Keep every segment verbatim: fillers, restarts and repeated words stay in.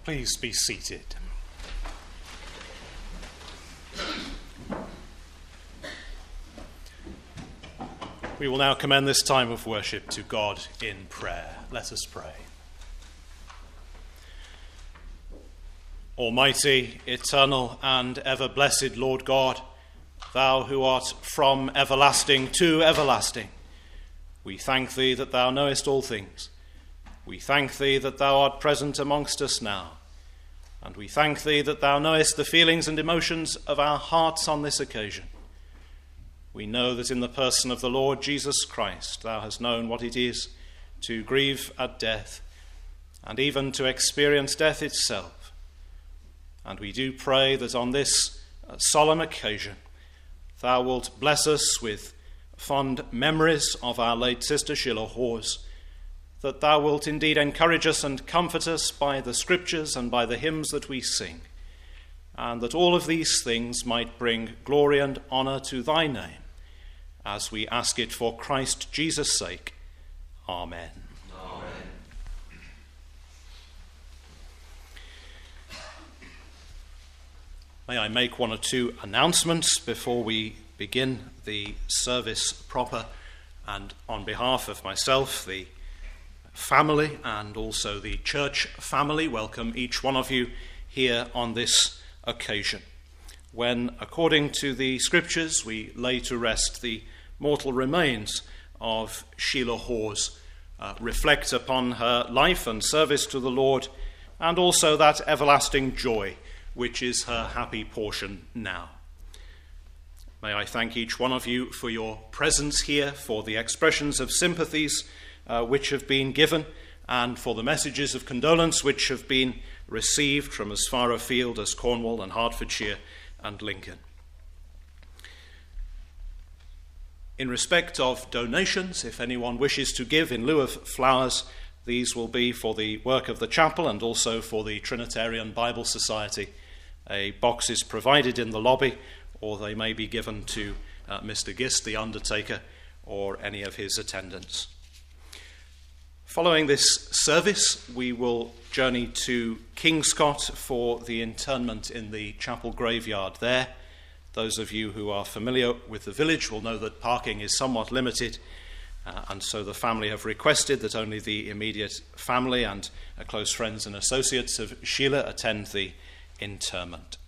Please be seated. We will now commend this time of worship to God in prayer. Let us pray. Almighty, eternal, and ever-blessed Lord God, thou who art from everlasting to everlasting, we thank thee that thou knowest all things. We thank thee that thou art present amongst us now, and we thank thee that thou knowest the feelings and emotions of our hearts on this occasion. We know that in the person of the Lord Jesus Christ, thou hast known what it is to grieve at death, and even to experience death itself. And we do pray that on this solemn occasion, thou wilt bless us with fond memories of our late sister Sheila Hawes, that thou wilt indeed encourage us and comfort us by the scriptures and by the hymns that we sing, and that all of these things might bring glory and honour to thy name, as we ask it for Christ Jesus' sake. Amen. Amen. May I make one or two announcements before we begin the service proper, and on behalf of myself, the family, and also the church family, welcome each one of you here on this occasion, when, according to the scriptures, we lay to rest the mortal remains of Sheila Hawes, uh, reflect upon her life and service to the Lord, and also that everlasting joy which is her happy portion now. May I thank each one of you for your presence here, for the expressions of sympathies uh, which have been given, and for the messages of condolence which have been received from as far afield as Cornwall and Hertfordshire and Lincoln. In respect of donations, if anyone wishes to give in lieu of flowers, these will be for the work of the chapel and also for the Trinitarian Bible Society. A box is provided in the lobby, or they may be given to uh, Mister Gist, the undertaker, or any of his attendants. Following this service, we will journey to Kingscott for the interment in the chapel graveyard there. Those of you who are familiar with the village will know that parking is somewhat limited, uh, and so the family have requested that only the immediate family and uh, close friends and associates of Sheila attend the interment.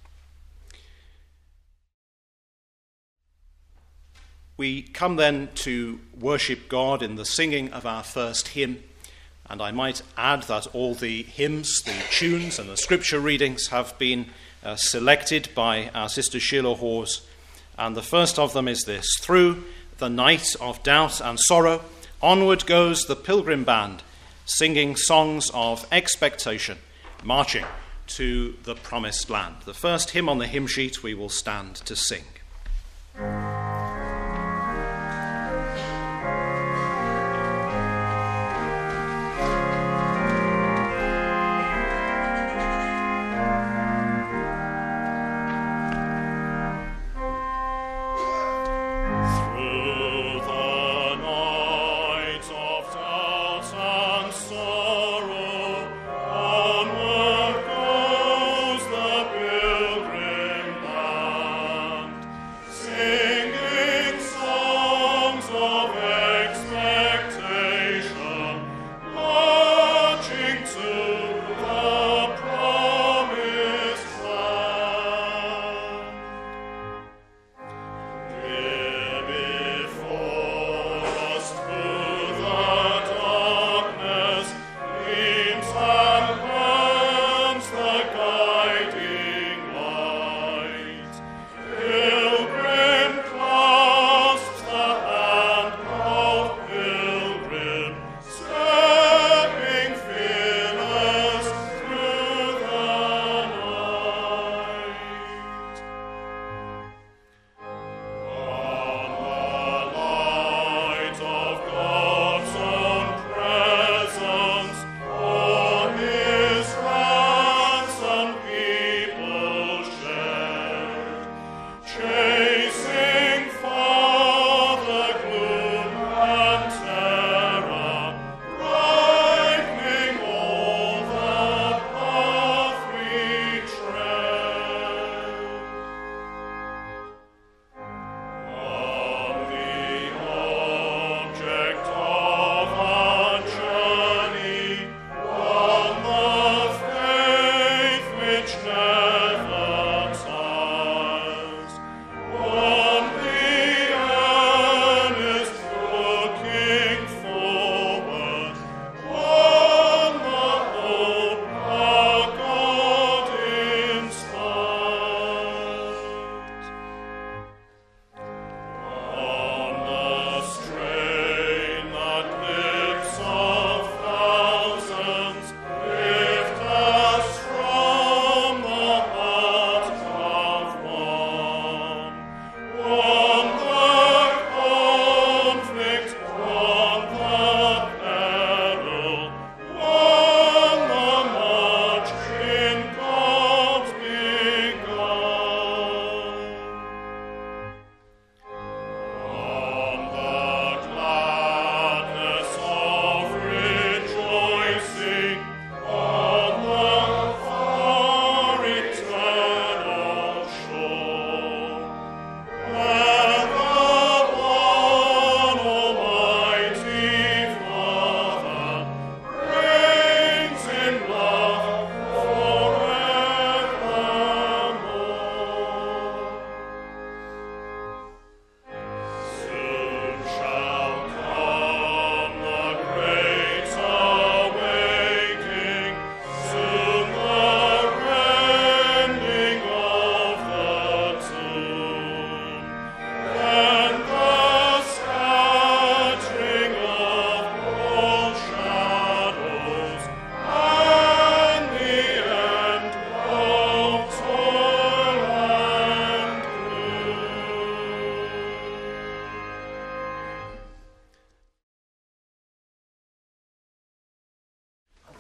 We come then to worship God in the singing of our first hymn, and I might add that all the hymns, the tunes and the scripture readings have been uh, selected by our sister Sheila Hawes, and the first of them is this: through the night of doubt and sorrow, onward goes the pilgrim band, singing songs of expectation, marching to the promised land. The first hymn on the hymn sheet we will stand to sing.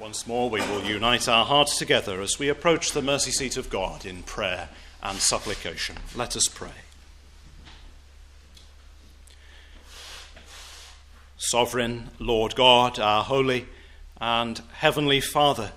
Once more we will unite our hearts together as we approach the mercy seat of God in prayer and supplication. Let us pray. Sovereign Lord God, our holy and heavenly Father,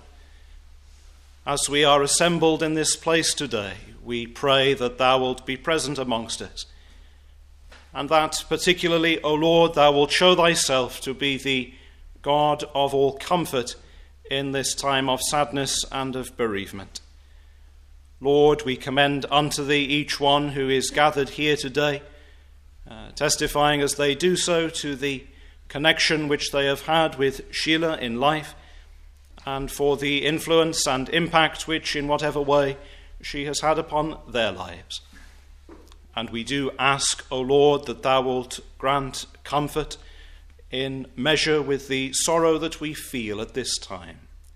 as we are assembled in this place today, we pray that thou wilt be present amongst us, and that particularly, O Lord, thou wilt show thyself to be the God of all comfort in this time of sadness and of bereavement. Lord, we commend unto thee each one who is gathered here today, uh, testifying as they do so to the connection which they have had with Sheila in life, and for the influence and impact which, in whatever way, she has had upon their lives. And we do ask, O Lord, that thou wilt grant comfort in measure with the sorrow that we feel at this time.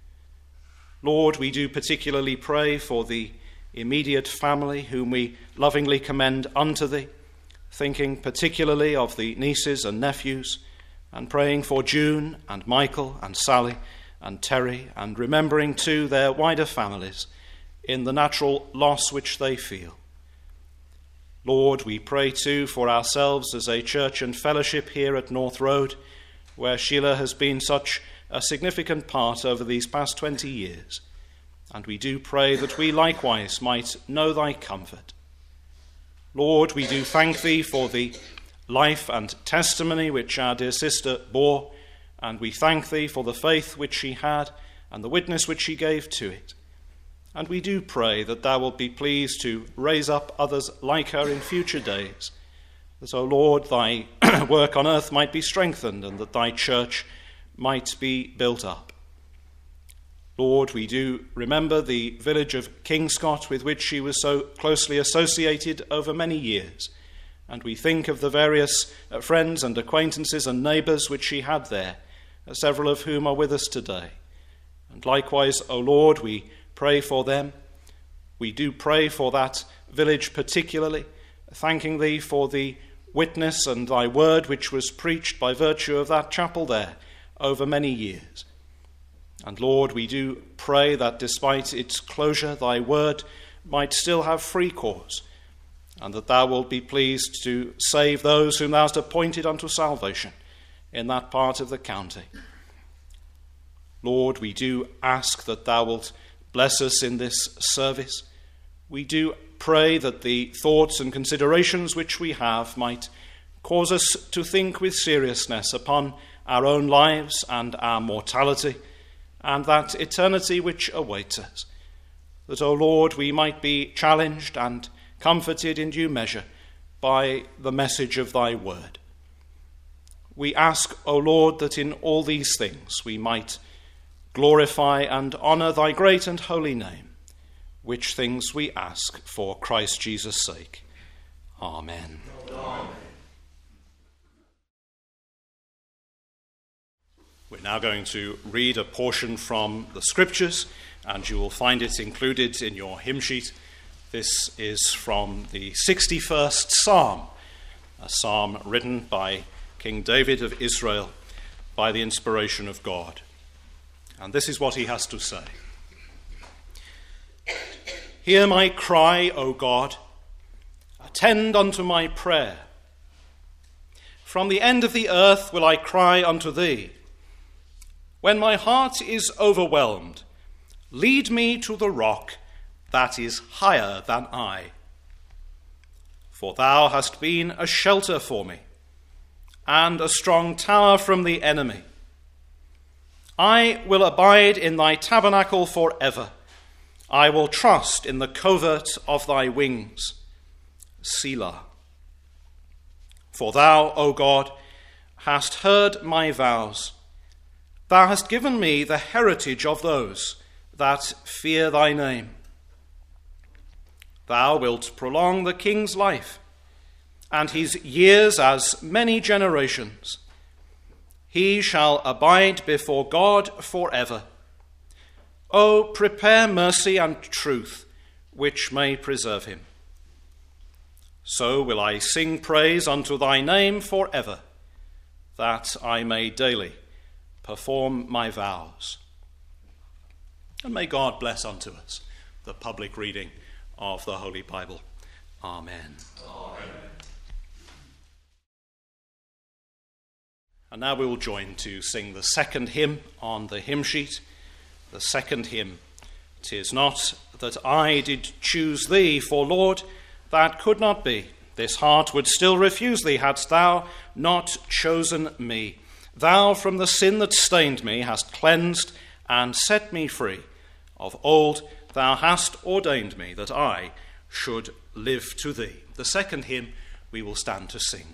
Lord, we do particularly pray for the immediate family whom we lovingly commend unto thee, thinking particularly of the nieces and nephews, and praying for June and Michael and Sally and Terry, and remembering too their wider families in the natural loss which they feel. Lord, we pray too for ourselves as a church and fellowship here at North Road, where Sheila has been such a significant part over these past twenty years. And we do pray that we likewise might know thy comfort. Lord, we do thank thee for the life and testimony which our dear sister bore, and we thank thee for the faith which she had and the witness which she gave to it. And we do pray that thou wilt be pleased to raise up others like her in future days, that, O Lord, thy work on earth might be strengthened and that thy church might be built up. Lord, we do remember the village of Kingscott with which she was so closely associated over many years, and we think of the various uh, friends and acquaintances and neighbours which she had there, uh, several of whom are with us today. And likewise, O Lord, we pray for them. We do pray for that village particularly, thanking thee for the witness and thy word which was preached by virtue of that chapel there over many years. And Lord, we do pray that despite its closure, thy word might still have free course, and that thou wilt be pleased to save those whom thou hast appointed unto salvation in that part of the county. Lord, we do ask that thou wilt bless us in this service. We do pray that the thoughts and considerations which we have might cause us to think with seriousness upon our own lives and our mortality, and that eternity which awaits us. That, O Lord, we might be challenged and comforted in due measure by the message of thy word. We ask, O Lord, that in all these things we might glorify and honour thy great and holy name, which things we ask for Christ Jesus' sake. Amen. Amen. We're now going to read a portion from the Scriptures, and you will find it included in your hymn sheet. This is from the sixty-first Psalm, a psalm written by King David of Israel by the inspiration of God. And this is what he has to say. Hear my cry, O God. Attend unto my prayer. From the end of the earth will I cry unto thee. When my heart is overwhelmed, lead me to the rock that is higher than I. For thou hast been a shelter for me, and a strong tower from the enemy. I will abide in thy tabernacle forever. I will trust in the covert of thy wings. Selah. For thou, O God, hast heard my vows. Thou hast given me the heritage of those that fear thy name. Thou wilt prolong the king's life, and his years as many generations. He shall abide before God forever. O prepare mercy and truth, which may preserve him. So will I sing praise unto thy name forever, that I may daily perform my vows. And may God bless unto us the public reading of the Holy Bible. Amen. Amen. And now we will join to sing the second hymn on the hymn sheet. The second hymn. "'Tis not that I did choose thee, for Lord, that could not be. This heart would still refuse thee, hadst thou not chosen me. Thou from the sin that stained me hast cleansed and set me free. Of old thou hast ordained me that I should live to thee." The second hymn we will stand to sing.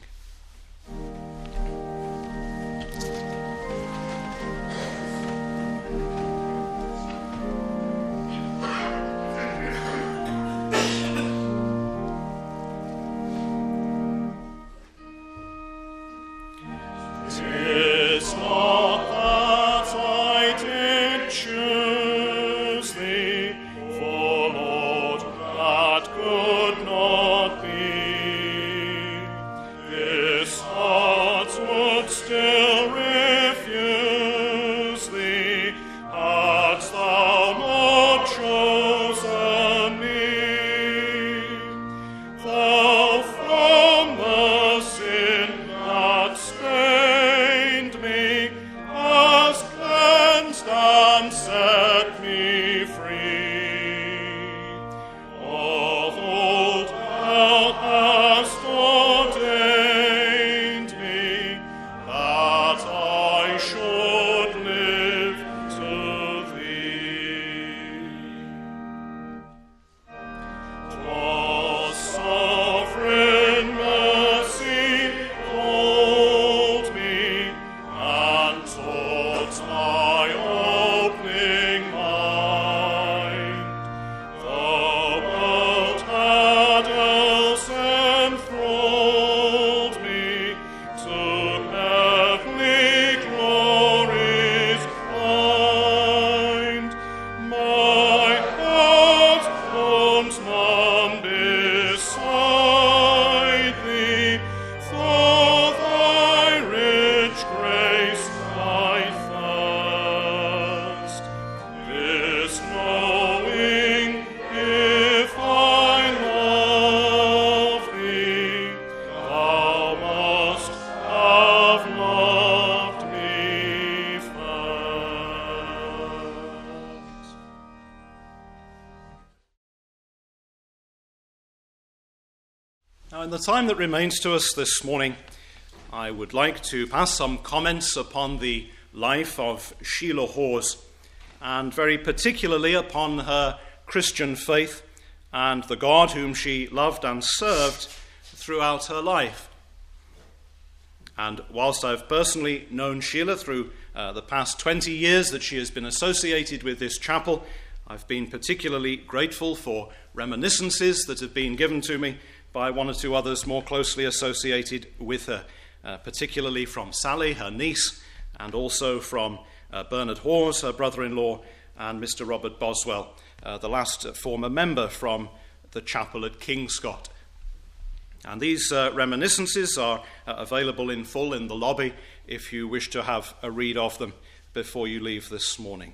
Now, in the time that remains to us this morning, I would like to pass some comments upon the life of Sheila Hawes, and very particularly upon her Christian faith and the God whom she loved and served throughout her life. And whilst I've personally known Sheila through uh, the past twenty years that she has been associated with this chapel, I've been particularly grateful for reminiscences that have been given to me by one or two others more closely associated with her, uh, particularly from Sally, her niece, and also from uh, Bernard Hawes, her brother-in-law, and Mister Robert Boswell, uh, the last uh, former member from the chapel at Kingscott. And these uh, reminiscences are uh, available in full in the lobby if you wish to have a read of them before you leave this morning.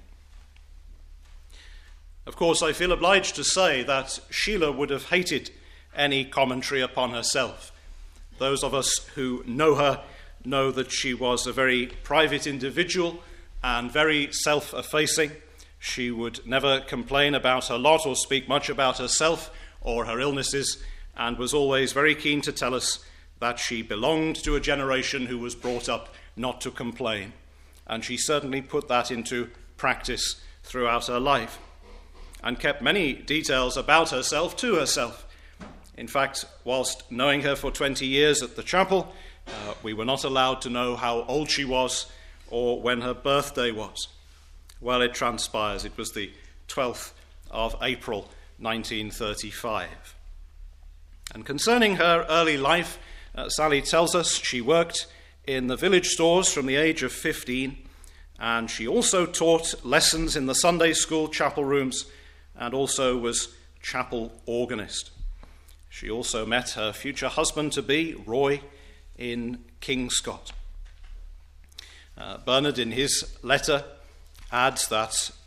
Of course, I feel obliged to say that Sheila would have hated any commentary upon herself. Those of us who know her know that she was a very private individual and very self-effacing. She would never complain about her lot or speak much about herself or her illnesses, and was always very keen to tell us that she belonged to a generation who was brought up not to complain. And she certainly put that into practice throughout her life, and kept many details about herself to herself. In fact, whilst knowing her for twenty years at the chapel, uh, we were not allowed to know how old she was or when her birthday was. Well, it transpires it was the twelfth of April, nineteen thirty-five. And concerning her early life, uh, Sally tells us she worked in the village stores from the age of fifteen, and she also taught lessons in the Sunday school chapel rooms and also was chapel organist. She also met her future husband-to-be, Roy, in Kingscott. Uh, Bernard, in his letter, adds that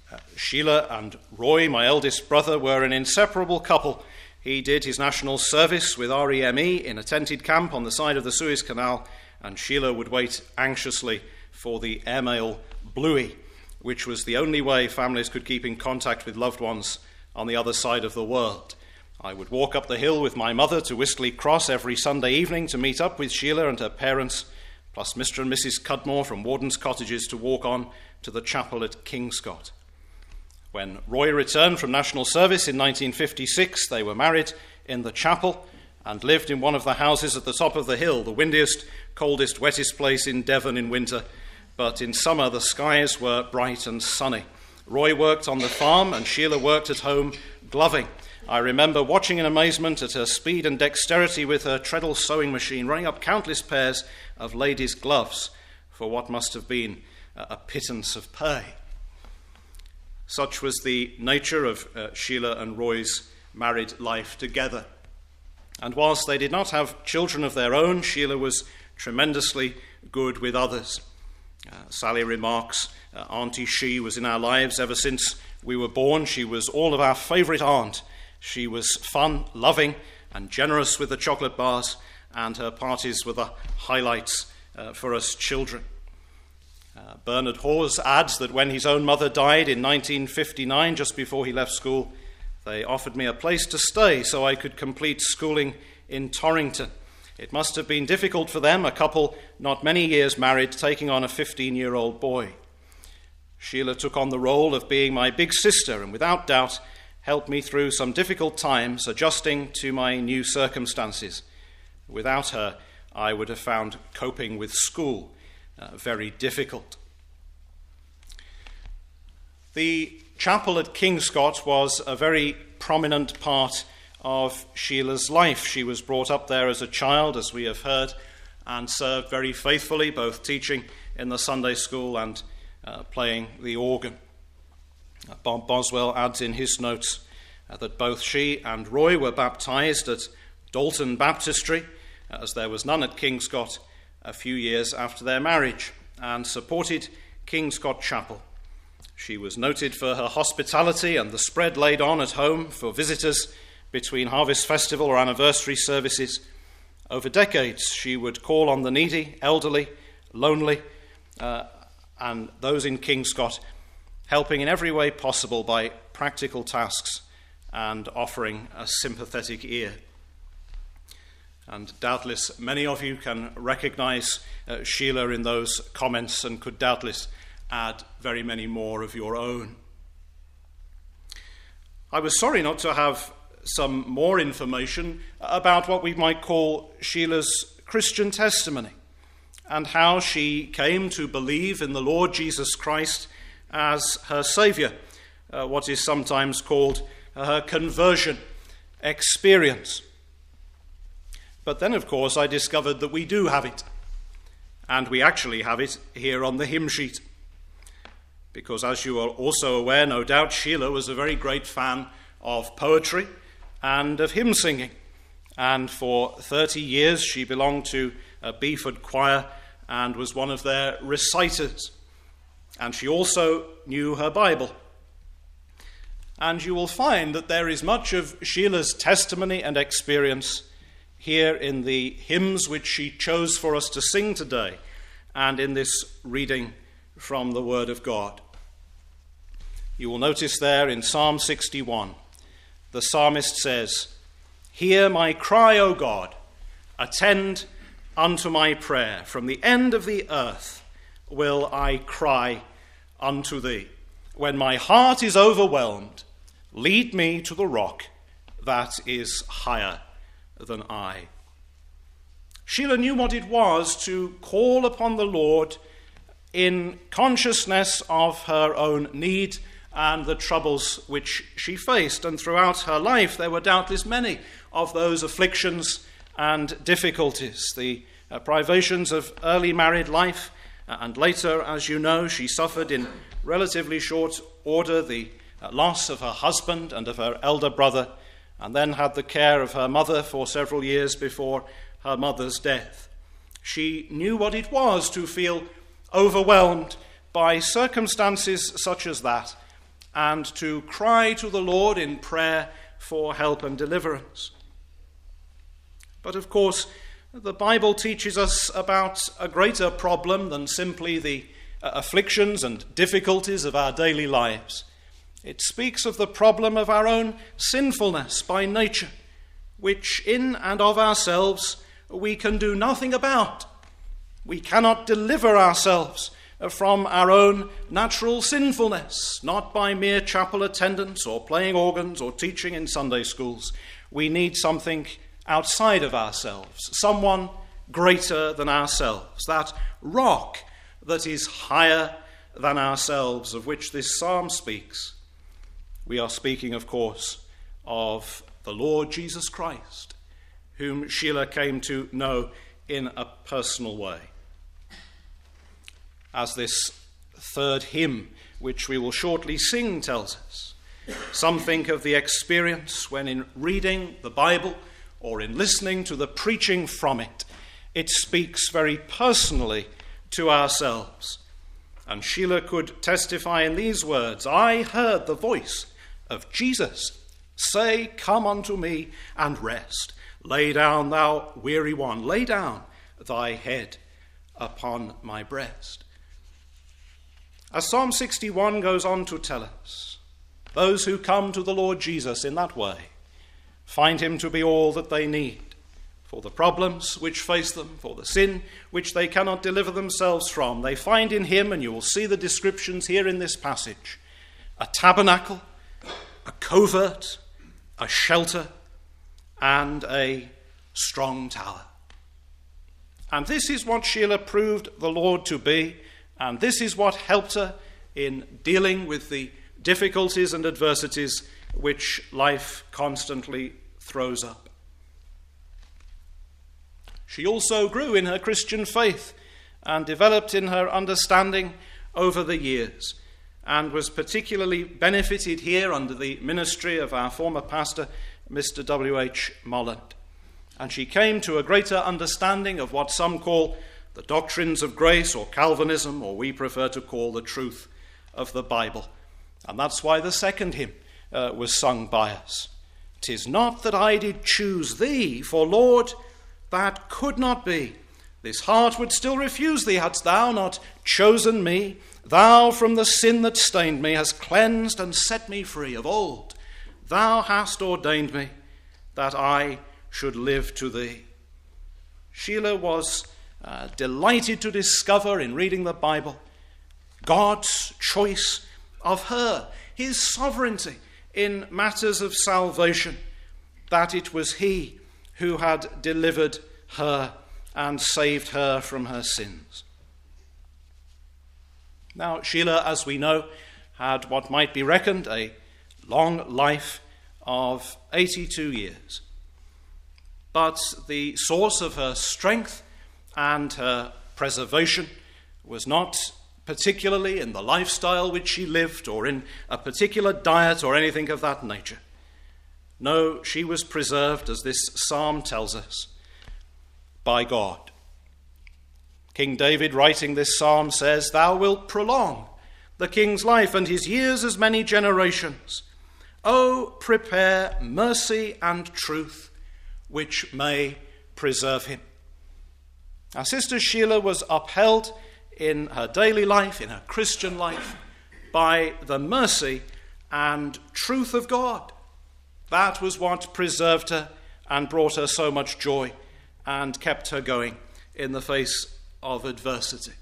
Uh, Sheila and Roy, my eldest brother, were an inseparable couple. He did his national service with R E M E in a tented camp on the side of the Suez Canal, and Sheila would wait anxiously for the airmail Bluey, which was the only way families could keep in contact with loved ones on the other side of the world. I would walk up the hill with my mother to Whistley Cross every Sunday evening to meet up with Sheila and her parents, plus Mister and Missus Cudmore from Warden's Cottages to walk on to the chapel at Kingscott. When Roy returned from national service in nineteen fifty-six, they were married in the chapel and lived in one of the houses at the top of the hill, the windiest, coldest, wettest place in Devon in winter, but in summer the skies were bright and sunny. Roy worked on the farm and Sheila worked at home gloving. I remember watching in amazement at her speed and dexterity with her treadle sewing machine, running up countless pairs of ladies' gloves for what must have been a pittance of pay. Such was the nature of uh, Sheila and Roy's married life together. And whilst they did not have children of their own, Sheila was tremendously good with others. Uh, Sally remarks, uh, Auntie She was in our lives ever since we were born. She was all of our favourite aunt. She was fun, loving, and generous with the chocolate bars, and her parties were the highlights uh, for us children. Uh, Bernard Hawes adds that when his own mother died in nineteen fifty-nine, just before he left school, they offered me a place to stay so I could complete schooling in Torrington. It must have been difficult for them, a couple not many years married, taking on a fifteen-year-old boy. Sheila took on the role of being my big sister and without doubt helped me through some difficult times adjusting to my new circumstances. Without her, I would have found coping with school uh, very difficult. The chapel at Kingscott was a very prominent part of Sheila's life. She was brought up there as a child, as we have heard, and served very faithfully, both teaching in the Sunday school and uh, playing the organ. Uh, Bob Boswell adds in his notes uh, that both she and Roy were baptised at Dalton Baptistry, uh, as there was none at Kingscott, a few years after their marriage, and supported Kingscott Chapel. She was noted for her hospitality and the spread laid on at home for visitors between Harvest Festival or anniversary services. Over decades, she would call on the needy, elderly, lonely, uh, and those in Kingscott, helping in every way possible by practical tasks and offering a sympathetic ear. And doubtless many of you can recognize uh, Sheila in those comments and could doubtless add very many more of your own. I was sorry not to have some more information about what we might call Sheila's Christian testimony and how she came to believe in the Lord Jesus Christ as her Saviour, uh, what is sometimes called her conversion experience. But then, of course, I discovered that we do have it, and we actually have it here on the hymn sheet. Because as you are also aware, no doubt, Sheila was a very great fan of poetry and of hymn singing. And for thirty years she belonged to a Beeford choir and was one of their reciters. And she also knew her Bible. And you will find that there is much of Sheila's testimony and experience here in the hymns which she chose for us to sing today and in this reading from the Word of God. You will notice there in Psalm sixty-one, the psalmist says, "Hear my cry, O God, attend unto my prayer. From the end of the earth will I cry unto thee. When my heart is overwhelmed, lead me to the rock that is higher than I." Sheila knew what it was to call upon the Lord in consciousness of her own need and the troubles which she faced. And throughout her life there were doubtless many of those afflictions and difficulties. The uh, privations of early married life, uh, and later, as you know, she suffered in relatively short order the uh, loss of her husband and of her elder brother, and then had the care of her mother for several years before her mother's death. She knew what it was to feel overwhelmed by circumstances such as that, and to cry to the Lord in prayer for help and deliverance. But of course, the Bible teaches us about a greater problem than simply the uh, afflictions and difficulties of our daily lives. It speaks of the problem of our own sinfulness by nature, which in and of ourselves we can do nothing about. We cannot deliver ourselves from our own natural sinfulness, not by mere chapel attendance or playing organs or teaching in Sunday schools. We need something outside of ourselves, someone greater than ourselves, that rock that is higher than ourselves, of which this psalm speaks. We are speaking, of course, of the Lord Jesus Christ, whom Sheila came to know in a personal way. As this third hymn, which we will shortly sing, tells us, something of the experience when in reading the Bible or in listening to the preaching from it, it speaks very personally to ourselves. And Sheila could testify in these words, "I heard the voice of Jesus say, 'Come unto me and rest. Lay down, thou weary one, lay down thy head upon my breast.'" As Psalm sixty-one goes on to tell us, those who come to the Lord Jesus in that way find him to be all that they need for the problems which face them, for the sin which they cannot deliver themselves from. They find in him, and you will see the descriptions here in this passage, a tabernacle, a covert, a shelter, and a strong tower. And this is what Sheila proved the Lord to be, and this is what helped her in dealing with the difficulties and adversities which life constantly throws up. She also grew in her Christian faith and developed in her understanding over the years, and was particularly benefited here under the ministry of our former pastor, Mister W H Molland. And she came to a greater understanding of what some call the doctrines of grace or Calvinism, or we prefer to call the truth of the Bible. And that's why the second hymn uh, was sung by us. "'Tis not that I did choose thee, for Lord, that could not be. This heart would still refuse thee, hadst thou not chosen me. Thou from the sin that stained me hast cleansed and set me free. Of old thou hast ordained me that I should live to thee." Sheila was uh, delighted to discover in reading the Bible God's choice of her, his sovereignty in matters of salvation, that it was he who had delivered her and saved her from her sins. Now, Sheila, as we know, had what might be reckoned a long life of eighty-two years. But the source of her strength and her preservation was not particularly in the lifestyle which she lived or in a particular diet or anything of that nature. No, she was preserved, as this psalm tells us, by God. King David, writing this psalm, says, "Thou wilt prolong the king's life, and his years as many generations. O prepare mercy and truth, which may preserve him." Our sister Sheila was upheld in her daily life, in her Christian life, by the mercy and truth of God. That was what preserved her and brought her so much joy and kept her going in the face of adversity.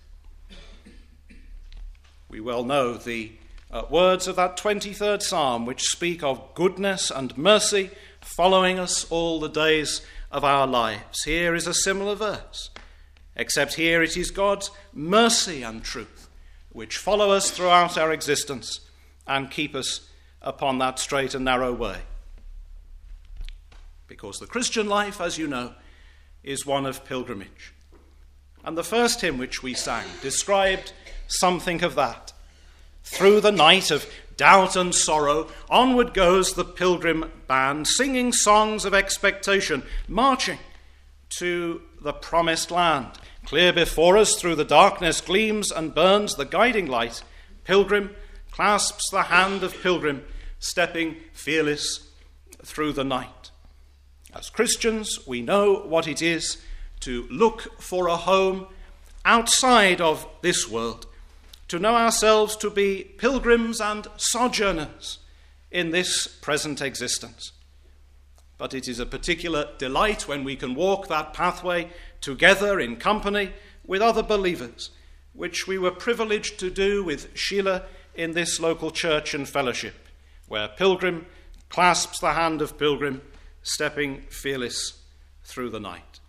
We well know the uh, words of that twenty-third Psalm, which speak of goodness and mercy following us all the days of our lives. Here is a similar verse, except here it is God's mercy and truth which follow us throughout our existence and keep us upon that straight and narrow way. Because the Christian life, as you know, is one of pilgrimage. And the first hymn which we sang described something of that. Through the night of doubt and sorrow, onward goes the pilgrim band, singing songs of expectation, marching to the promised land. Clear before us through the darkness gleams and burns the guiding light. Pilgrim, clasps the hand of pilgrim, stepping fearless through the night. As Christians, we know what it is to look for a home outside of this world, to know ourselves to be pilgrims and sojourners in this present existence. But it is a particular delight when we can walk that pathway together in company with other believers, which we were privileged to do with Sheila in this local church and fellowship, where pilgrim clasps the hand of pilgrim, stepping fearless through the night.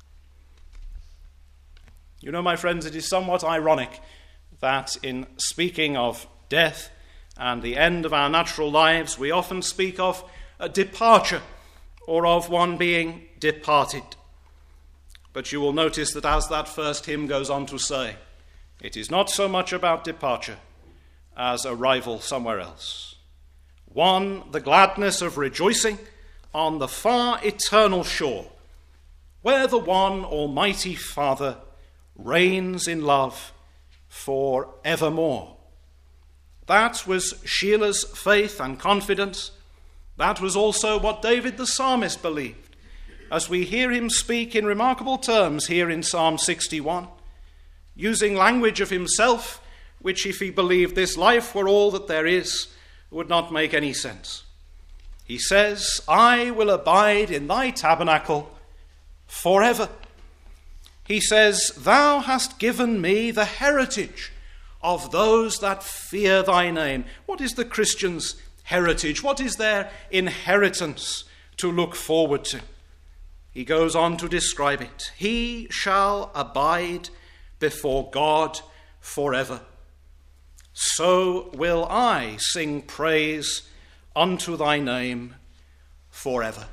You know, my friends, it is somewhat ironic that in speaking of death and the end of our natural lives, we often speak of a departure or of one being departed. But you will notice that as that first hymn goes on to say, it is not so much about departure as arrival somewhere else. One, the gladness of rejoicing on the far eternal shore, where the one Almighty Father reigns in love for evermore. That was Sheila's faith and confidence. That was also what David the psalmist believed, as we hear him speak in remarkable terms here in Psalm sixty-one, using language of himself, which, if he believed this life were all that there is, would not make any sense. He says, I will abide in thy tabernacle forever. He says, thou hast given me the heritage of those that fear thy name. What is the Christian's heritage? What is their inheritance to look forward to? He goes on to describe it. He shall abide before God forever. So will I sing praise unto thy name forever.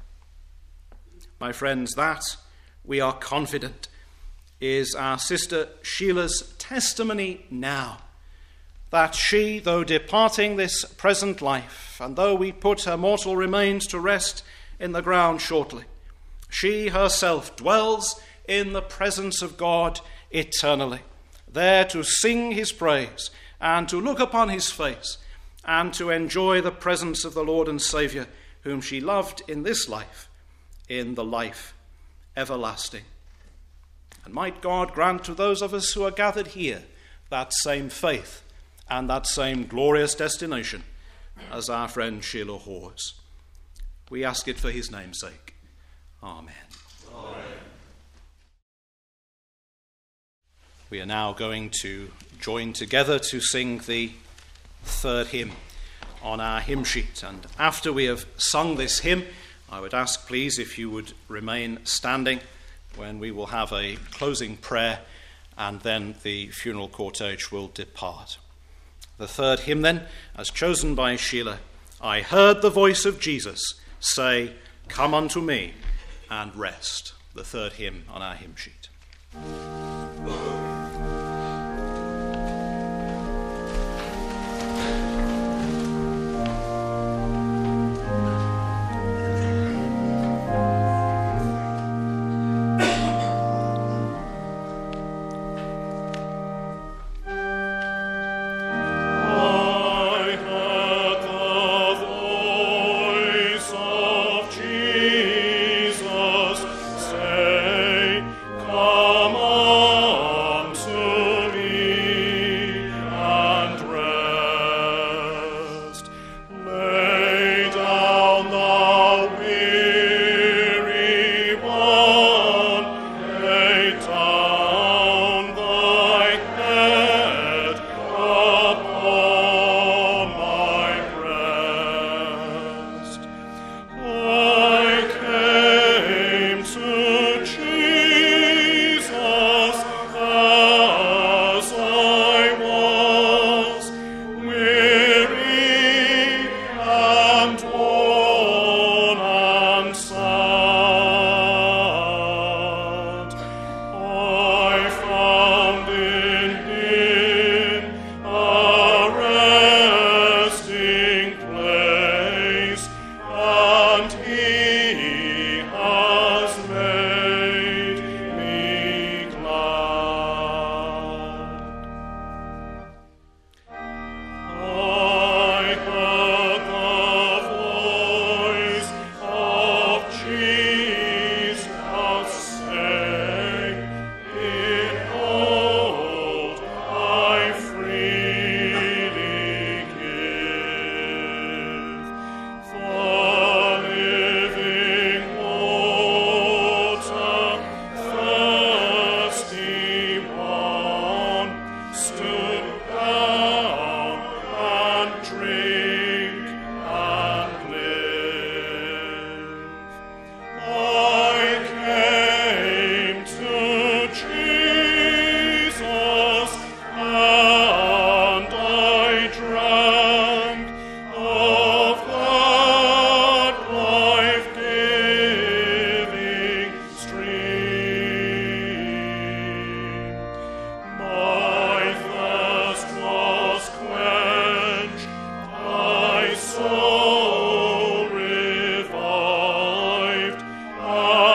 My friends, that, we are confident, is our sister Sheila's testimony now, that she, though departing this present life, and though we put her mortal remains to rest in the ground shortly, she herself dwells in the presence of God eternally, there to sing his praise and to look upon his face and to enjoy the presence of the Lord and Saviour, whom she loved in this life, in the life everlasting. And might God grant to those of us who are gathered here that same faith and that same glorious destination as our friend Sheila Hawes. We ask it for his name's sake. Amen. Amen. We are now going to join together to sing the third hymn on our hymn sheet. And after we have sung this hymn, I would ask, please, if you would remain standing when we will have a closing prayer and then the funeral cortege will depart. The third hymn then, as chosen by Sheila, I heard the voice of Jesus say, come unto me and rest. The third hymn on our hymn sheet. Come on.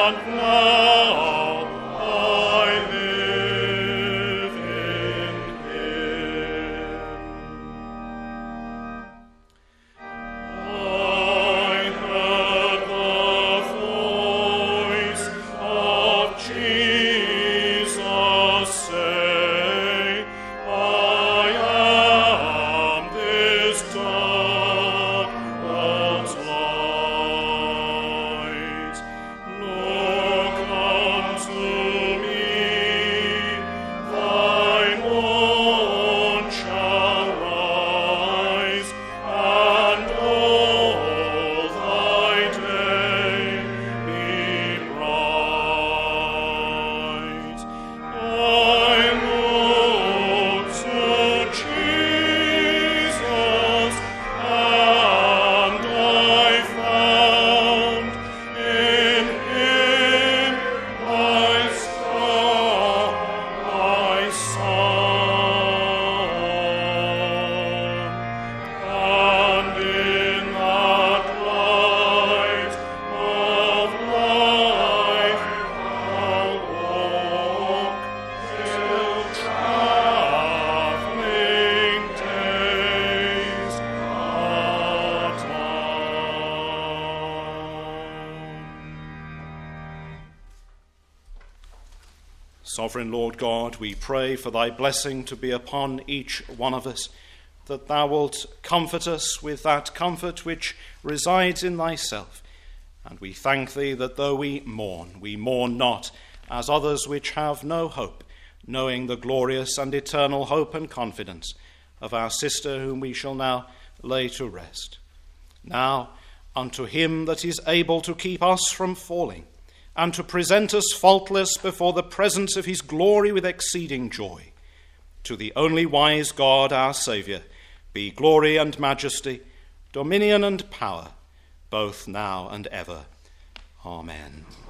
Sovereign Lord God, we pray for thy blessing to be upon each one of us, that thou wilt comfort us with that comfort which resides in thyself. And we thank thee that though we mourn, we mourn not as others which have no hope, knowing the glorious and eternal hope and confidence of our sister whom we shall now lay to rest. Now, unto him that is able to keep us from falling, and to present us faultless before the presence of his glory with exceeding joy, to the only wise God our Saviour, be glory and majesty, dominion and power, both now and ever. Amen.